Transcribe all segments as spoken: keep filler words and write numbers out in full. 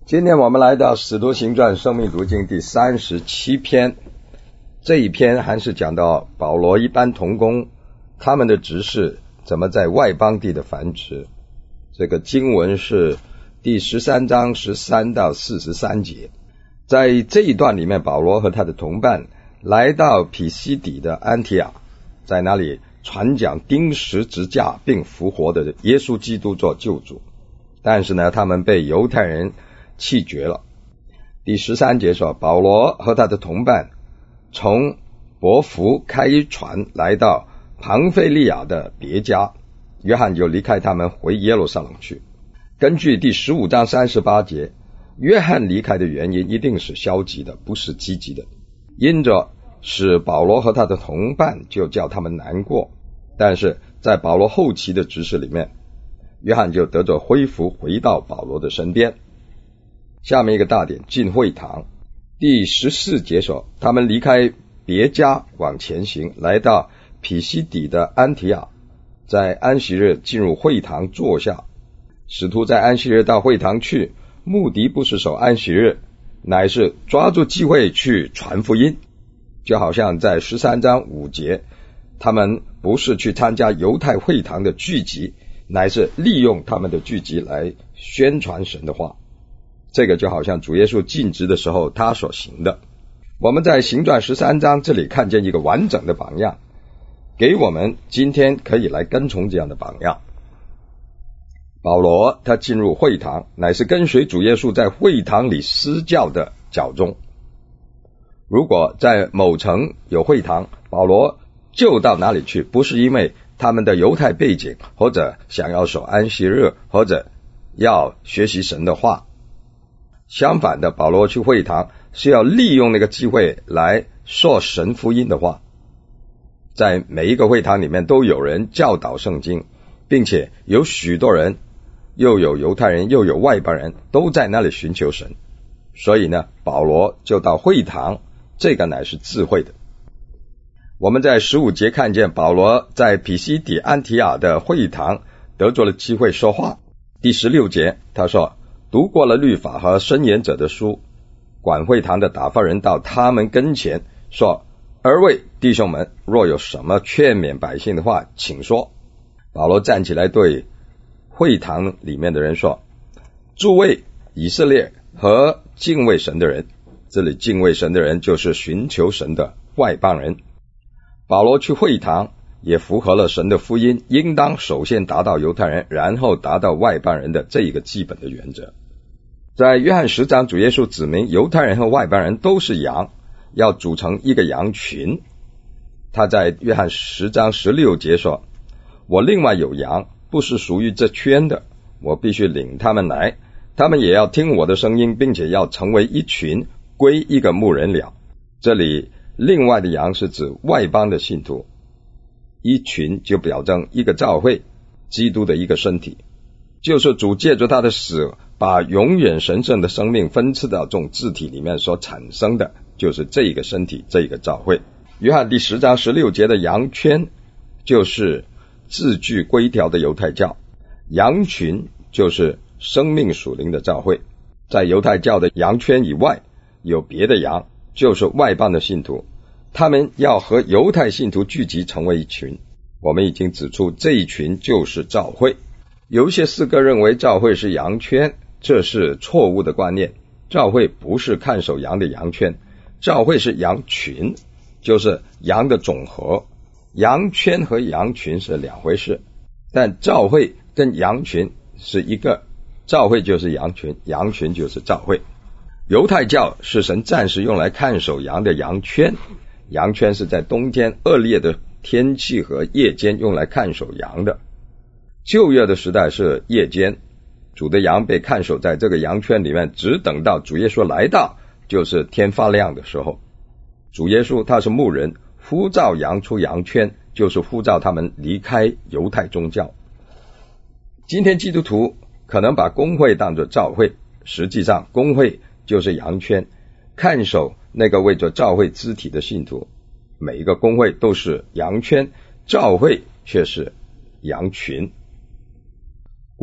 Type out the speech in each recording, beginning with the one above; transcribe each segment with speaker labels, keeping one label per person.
Speaker 1: 今天我们来到《使徒行传》生命读经第三十七篇，这一篇还是讲到保罗一般同工他们的执事怎么在外邦地的繁殖。这个经文是第十三章十三到四十三节。在这一段里面，保罗和他的同伴来到毗西底的安提亚，在那里传讲钉十字架并复活的耶稣基督做救主。但是呢，他们被犹太人弃绝了。第十三节说，保罗和他的同伴从伯福开船来到庞菲利亚的别家，约翰就离开他们回耶路撒冷去。根据第十五章三十八节，约翰离开的原因一定是消极的，不是积极的，因着使保罗和他的同伴就叫他们难过。但是在保罗后期的执事里面，约翰就得着恢复，回到保罗的身边。下面一个大点，进会堂。第十四节说，他们离开别家往前行，来到毗西底的安提亚，在安息日进入会堂坐下。使徒在安息日到会堂去，目的不是守安息日，乃是抓住机会去传福音。就好像在十三章五节，他们不是去参加犹太会堂的聚集，乃是利用他们的聚集来宣传神的话。这个就好像主耶稣尽职的时候他所行的。我们在行传十三章这里看见一个完整的榜样，给我们今天可以来跟从这样的榜样。保罗他进入会堂，乃是跟随主耶稣在会堂里施教的教宗。如果在某城有会堂，保罗就到哪里去，不是因为他们的犹太背景，或者想要守安息日，或者要学习神的话。相反的，保罗去会堂是要利用那个机会来说神福音的话。在每一个会堂里面都有人教导圣经，并且有许多人，又有犹太人又有外邦人，都在那里寻求神。所以呢，保罗就到会堂，这个乃是智慧的。我们在十五节看见保罗在毗西底安提亚的会堂得着了机会说话。第十六节他说，读过了律法和申言者的书，管会堂的打发人到他们跟前说，二位弟兄们，若有什么劝勉百姓的话，请说。保罗站起来对会堂里面的人说，诸位以色列和敬畏神的人，这里敬畏神的人就是寻求神的外邦人。保罗去会堂也符合了神的福音应当首先达到犹太人，然后达到外邦人的这一个基本的原则。在约翰十章，主耶稣指明犹太人和外邦人都是羊，要组成一个羊群。他在约翰十章十六节说，我另外有羊，不是属于这圈的，我必须领他们来，他们也要听我的声音，并且要成为一群，归一个牧人了。这里另外的羊是指外邦的信徒，一群就表征一个教会，基督的一个身体，就是主借着他的死把永远神圣的生命分赐到众肢体里面所产生的，就是这一个身体，这一个教会。约翰第十章十六节的羊圈就是字句规条的犹太教，羊群就是生命属灵的教会。在犹太教的羊圈以外有别的羊，就是外邦的信徒，他们要和犹太信徒聚集成为一群。我们已经指出这一群就是教会。有一些诗歌认为教会是羊圈，这是错误的观念。教会不是看守羊的羊圈，教会是羊群，就是羊的总和。羊圈和羊群是两回事，但教会跟羊群是一个，教会就是羊群，羊群就是教会。犹太教是神暂时用来看守羊的羊圈，羊圈是在冬天恶劣的天气和夜间用来看守羊的。旧约的时代是夜间，主的羊被看守在这个羊圈里面，只等到主耶稣来到，就是天发亮的时候。主耶稣他是牧人，呼召羊出羊圈，就是呼召他们离开犹太宗教。今天基督徒可能把公会当作教会，实际上公会就是羊圈，看守那个为着教会肢体的信徒。每一个公会都是羊圈，教会却是羊群。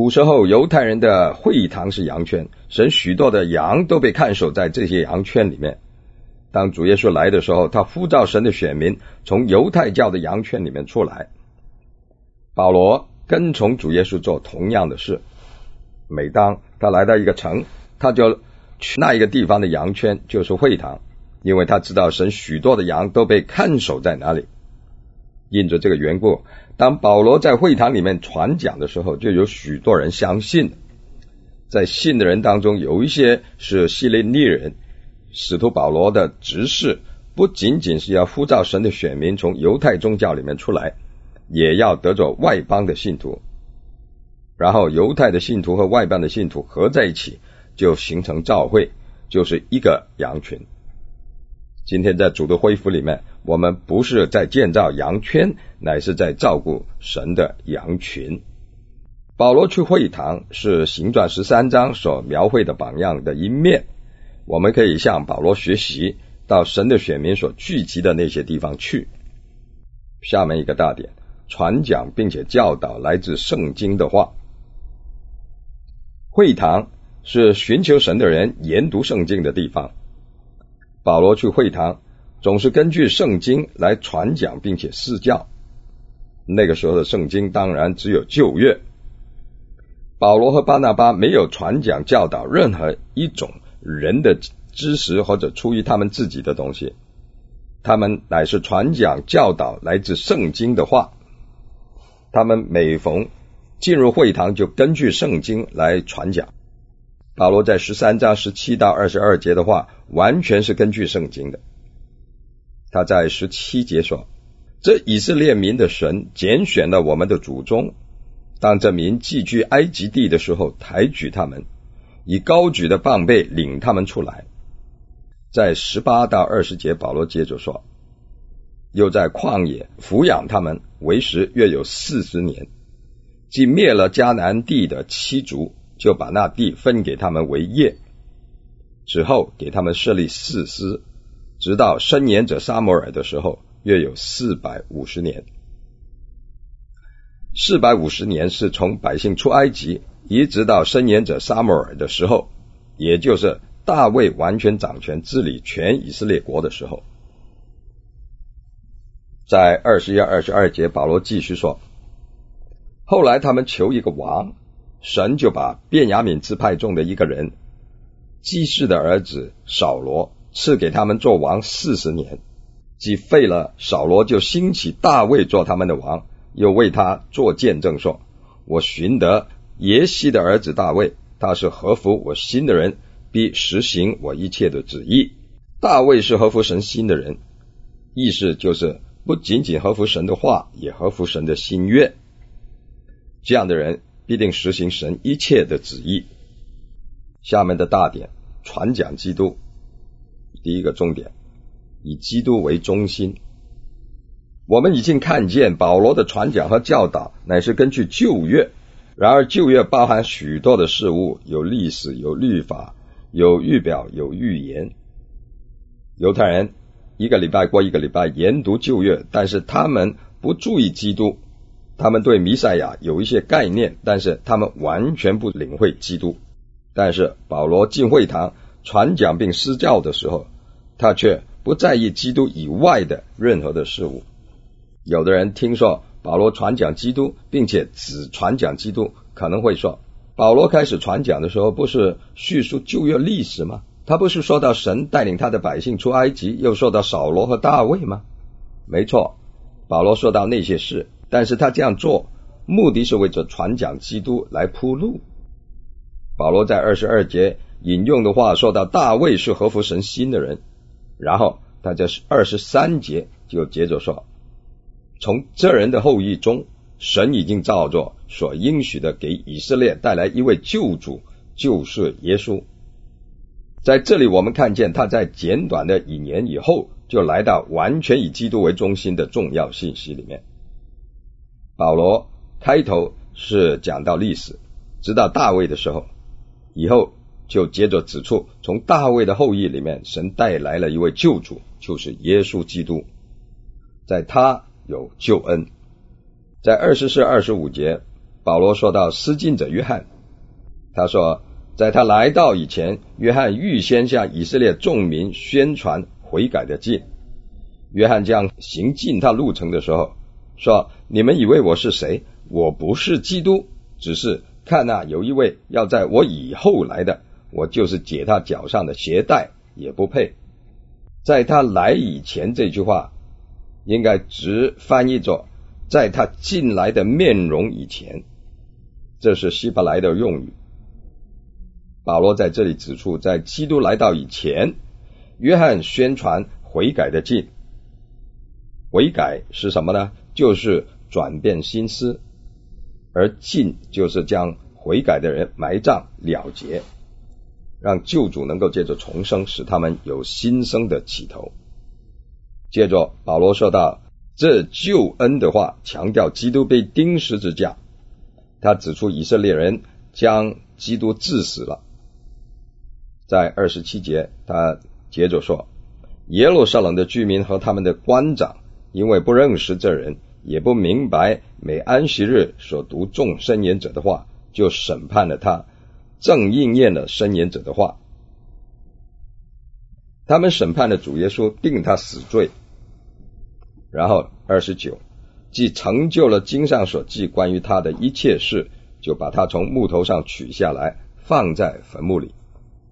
Speaker 1: 古时候犹太人的会堂是羊圈，神许多的羊都被看守在这些羊圈里面。当主耶稣来的时候，他呼召神的选民从犹太教的羊圈里面出来。保罗跟从主耶稣做同样的事，每当他来到一个城，他就去那一个地方的羊圈，就是会堂，因为他知道神许多的羊都被看守在那里。因着这个缘故，当保罗在会堂里面传讲的时候，就有许多人相信。在信的人当中，有一些是希利尼人，使徒保罗的执事不仅仅是要呼召神的选民从犹太宗教里面出来，也要得着外邦的信徒，然后犹太的信徒和外邦的信徒合在一起，就形成教会，就是一个羊群。今天在主的恢复里面，我们不是在建造羊圈，乃是在照顾神的羊群。保罗去会堂是行传十三章所描绘的榜样的一面，我们可以向保罗学习，到神的选民所聚集的那些地方去。下面一个大点，传讲并且教导来自圣经的话。会堂是寻求神的人研读圣经的地方。保罗去会堂总是根据圣经来传讲并且施教。那个时候的圣经当然只有旧约。保罗和巴拿巴没有传讲教导任何一种人的知识或者出于他们自己的东西，他们乃是传讲教导来自圣经的话。他们每逢进入会堂就根据圣经来传讲。保罗在十三章十七到二十二节的话完全是根据圣经的。他在十七节说，这以色列民的神拣选了我们的祖宗，当这民寄居埃及地的时候抬举他们，以高举的膀臂领他们出来。在十八到二十节保罗接着说，又在旷野抚养他们，为时约有四十年，既灭了迦南地的七族，就把那地分给他们为业，之后给他们设立士师，直到申言者撒母耳的时候，约有四百五十年。四百五十年是从百姓出埃及一直到申言者撒母耳的时候，也就是大卫完全掌权治理全以色列国的时候。在二十一、二十二节保罗继续说，后来他们求一个王，神就把便雅悯支派中的一个人，基士的儿子扫罗，赐给他们做王四十年。既废了扫罗，就兴起大卫做他们的王，又为他做见证说，我寻得耶西的儿子大卫，他是合乎我心的人，必实行我一切的旨意。大卫是合乎神心的人，意思就是不仅仅合乎神的话，也合乎神的心愿。这样的人必定实行神一切的旨意。下面的大点，传讲基督。第一个重点，以基督为中心。我们已经看见保罗的传讲和教导乃是根据旧约，然而旧约包含许多的事物，有历史，有律法，有预表，有预言。犹太人一个礼拜过一个礼拜研读旧约，但是他们不注意基督，他们对弥赛亚有一些概念，但是他们完全不领会基督。但是保罗进会堂传讲并施教的时候，他却不在意基督以外的任何的事物。有的人听说保罗传讲基督，并且只传讲基督，可能会说，保罗开始传讲的时候不是叙述旧约历史吗？他不是说到神带领他的百姓出埃及，又说到扫罗和大卫吗？没错，保罗说到那些事，但是他这样做目的是为着传讲基督来铺路。保罗在二十二节引用的话说到大卫是合乎神心的人，然后他在二十三节就接着说，从这人的后裔中，神已经照着所应许的给以色列带来一位救主，就是耶稣。在这里我们看见他在简短的一年以后就来到完全以基督为中心的重要信息里面。保罗开头是讲到历史，直到大卫的时候，以后就接着指出从大卫的后裔里面神带来了一位救主，就是耶稣基督，在他有救恩。在二十四、二十五节保罗说到施浸者约翰，他说在他来到以前，约翰预先向以色列众民宣传悔改的禁。约翰将行进他路程的时候说，你们以为我是谁？我不是基督，只是看啊，有一位要在我以后来的，我就是解他脚上的鞋带也不配。在他来以前这句话应该直翻译作在他进来的面容以前，这是希伯来的用语。保罗在这里指出，在基督来到以前，约翰宣传悔改的禁。悔改是什么呢？就是转变心思，而禁就是将悔改的人埋葬了结，让救主能够借着重生使他们有新生的起头。接着保罗说到这救恩的话，强调基督被钉十字架，他指出以色列人将基督治死了。在二十七节他接着说，耶路撒冷的居民和他们的官长因为不认识这人，也不明白每安息日所读众申言者的话，就审判了他，正应验了申言者的话。他们审判了主耶稣，定他死罪。然后二十九，既成就了经上所记关于他的一切事，就把他从木头上取下来，放在坟墓里。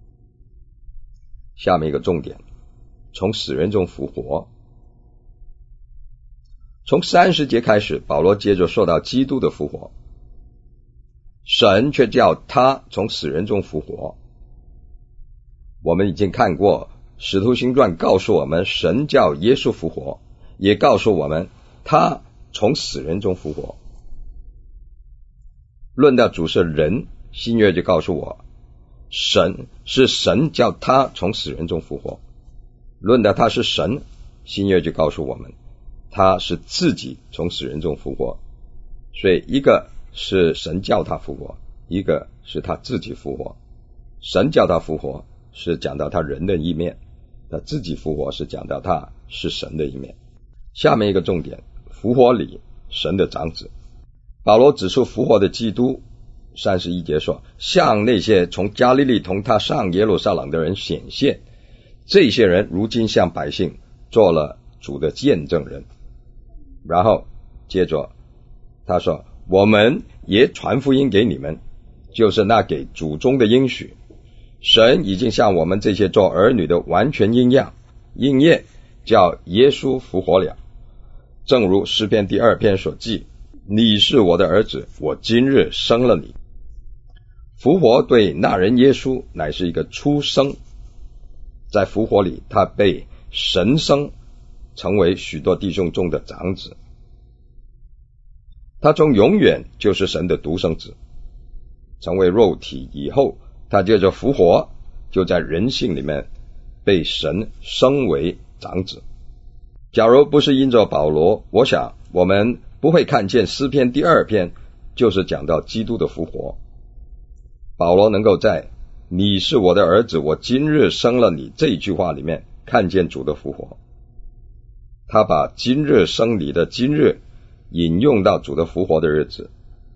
Speaker 1: 下面一个重点，从死人中复活。从三十节开始，保罗接着说到基督的复活，神却叫他从死人中复活。我们已经看过使徒行传告诉我们神叫耶稣复活，也告诉我们他从死人中复活。论到主是人，新约就告诉我神是神叫他从死人中复活。论到他是神，新约就告诉我们他是自己从死人中复活。所以一个是神叫他复活，一个是他自己复活。神叫他复活是讲到他人的一面，他自己复活是讲到他是神的一面。下面一个重点，复活里神的长子。保罗指出复活的基督，三十一节说，向那些从加利利同他上耶路撒冷的人显现，这些人如今向百姓做了主的见证人。然后接着他说，我们也传福音给你们，就是那给祖宗的应许，神已经向我们这些做儿女的完全应验，应验叫耶稣复活了。正如诗篇第二篇所记，你是我的儿子，我今日生了你。复活对那人耶稣乃是一个出生，在复活里他被神生，成为许多弟兄中的长子。他从永远就是神的独生子，成为肉体以后，他接着复活，就在人性里面被神升为长子。假如不是因着保罗，我想我们不会看见诗篇第二篇就是讲到基督的复活。保罗能够在你是我的儿子，我今日生了你这句话里面看见主的复活。他把今日生你的今日引用到主的复活的日子，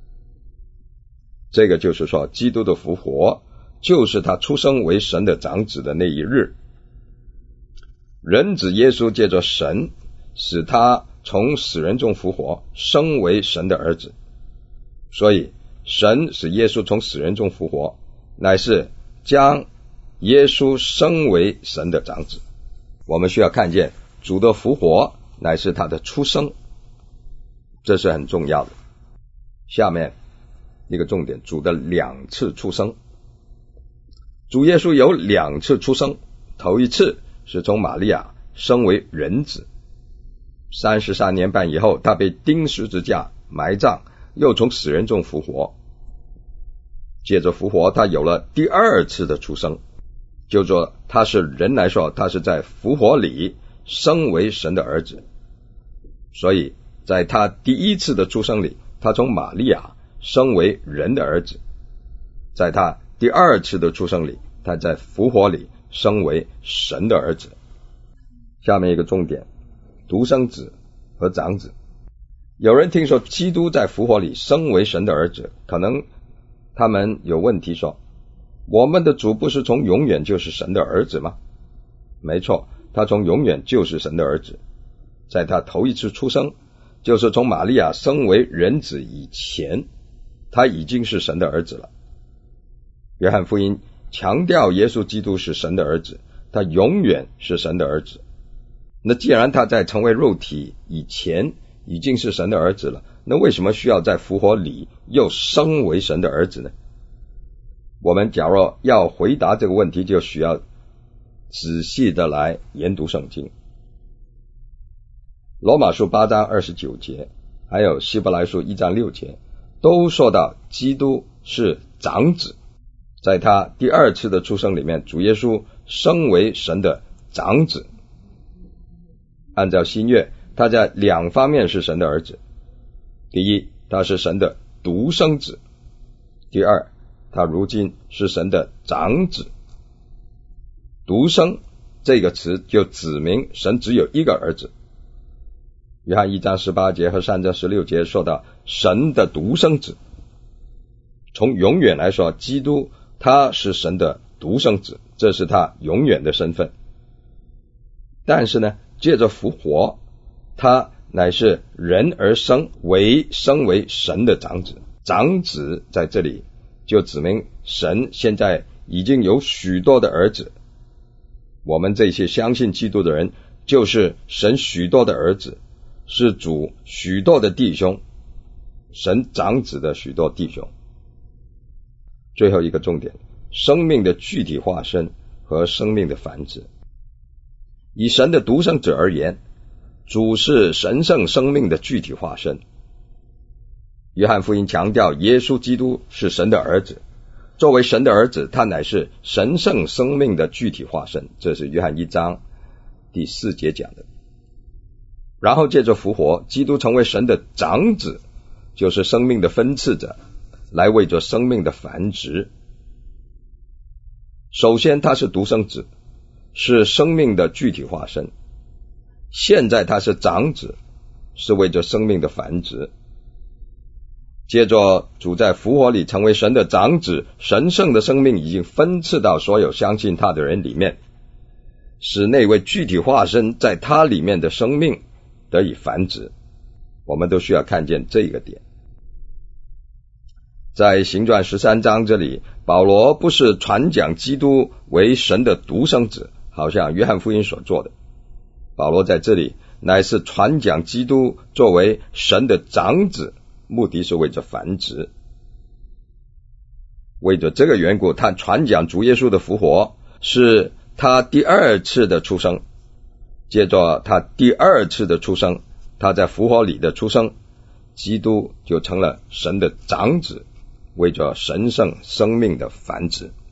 Speaker 1: 这个就是说基督的复活就是他出生为神的长子的那一日。人子耶稣借着神使他从死人中复活，升为神的儿子。所以神使耶稣从死人中复活，乃是将耶稣升为神的长子。我们需要看见主的复活乃是他的出生，这是很重要的。下面一个重点，主的两次出生。主耶稣有两次出生，头一次是从玛利亚升为人子，三十三年半以后他被钉十字架埋葬，又从死人中复活。接着复活他有了第二次的出生，就说他是人来说，他是在复活里升为神的儿子。所以在他第一次的出生里，他从玛利亚升为人的儿子。在他第二次的出生里，他在复活里升为神的儿子。下面一个重点，独生子和长子。 有人听说基督在复活里升为神的儿子，可能他们有问题说，我们的主不是从永远就是神的儿子吗？没错，他从永远就是神的儿子。在他头一次出生，就是从玛利亚生为人子以前，他已经是神的儿子了。约翰福音强调耶稣基督是神的儿子，他永远是神的儿子。那既然他在成为肉体以前已经是神的儿子了，那为什么需要在复活里又升为神的儿子呢？我们假若要回答这个问题，就需要仔细的来研读圣经。罗马书八章二十九节，还有希伯来书一章六节，都说到基督是长子。在他第二次的出生里面，主耶稣升为神的长子。按照新约，他在两方面是神的儿子。第一，他是神的独生子；第二，他如今是神的长子。独生这个词就指明神只有一个儿子。约翰一章十八节和三章十六节说到神的独生子。从永远来说，基督他是神的独生子，这是他永远的身份。但是呢，借着复活，他乃是人而生，为生为神的长子。长子在这里就指明神现在已经有许多的儿子，我们这些相信基督的人就是神许多的儿子，是主许多的弟兄，神长子的许多弟兄。最后一个重点，生命的具体化身和生命的繁殖。以神的独生子而言，主是神圣生命的具体化身。约翰福音强调耶稣基督是神的儿子，作为神的儿子，他乃是神圣生命的具体化身，这是约翰一章第四节讲的。然后借着复活，基督成为神的长子，就是生命的分赐者，来为着生命的繁殖。首先他是独生子，是生命的具体化身。现在他是长子，是为着生命的繁殖。接着主在复活里成为神的长子，神圣的生命已经分赐到所有相信他的人里面，使那位具体化身在他里面的生命得以繁殖。我们都需要看见这个点。在行传十三章这里，保罗不是传讲基督为神的独生子，好像约翰福音所做的。保罗在这里乃是传讲基督作为神的长子，目的是为着繁殖。为着这个缘故，他传讲主耶稣的复活，是他第二次的出生。接着他第二次的出生，他在复活里的出生，基督就成了神的长子，为着神圣生命的繁殖。